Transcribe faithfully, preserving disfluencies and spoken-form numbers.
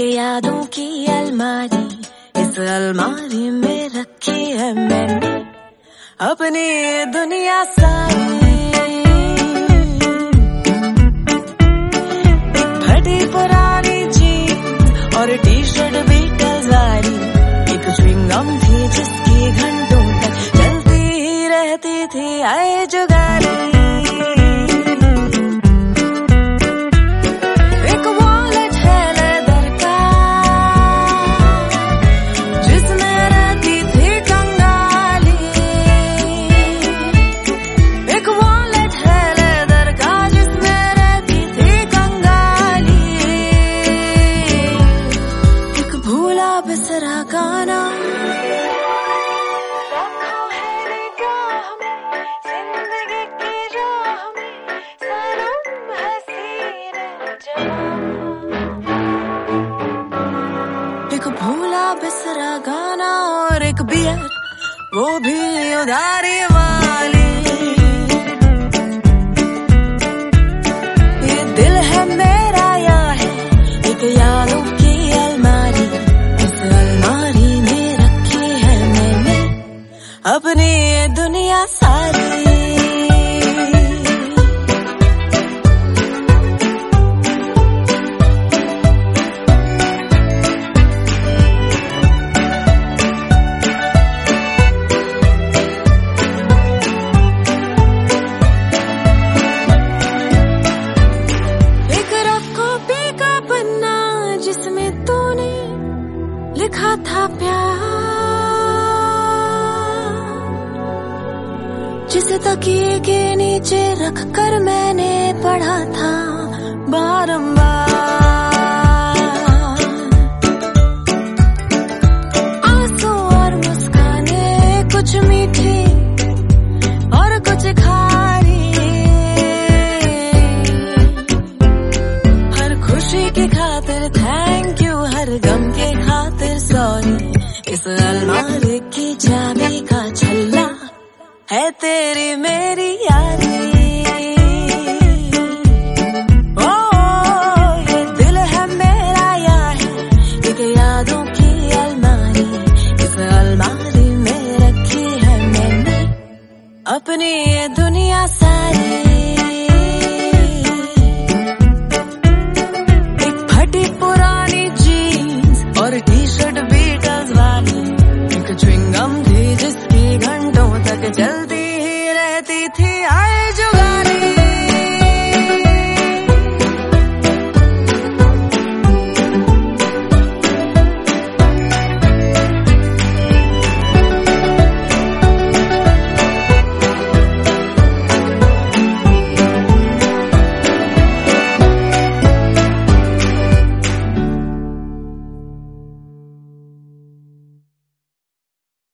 यादों की अलमारी, इस अलमारी में रखी है मैंने अपनी दुनिया सारी। एक फटी पुरानी जीन्स और टी शर्ट भी कजारी, एक च्युइंगम थी जिसकी घंटों तक चलती ही रहती थी आए जुगाली। बिसरा गाना रखा है निगाह में, जिंदगी की राह में सनम है सीने जवां। एक भूला बिसरा गाना और एक बियर, वो भी उधारी वाली। ये दिल है मेरा या है एक यादों की अलमारी, अपनी ये दुनिया सारी। एक रफ कॉपी का पन्ना जिसमें तूने लिखा था प्यार, जिसे तकिए के नीचे रख कर मैंने पढ़ा था बारंबार। आंसू और मुस्काने कुछ मीठी और कुछ खारी, हर खुशी की खातिर थैंक यू, हर गम के खातिर सॉरी। इस अलमारी की चाबी का छल्ला है तेरी मेरी यारी।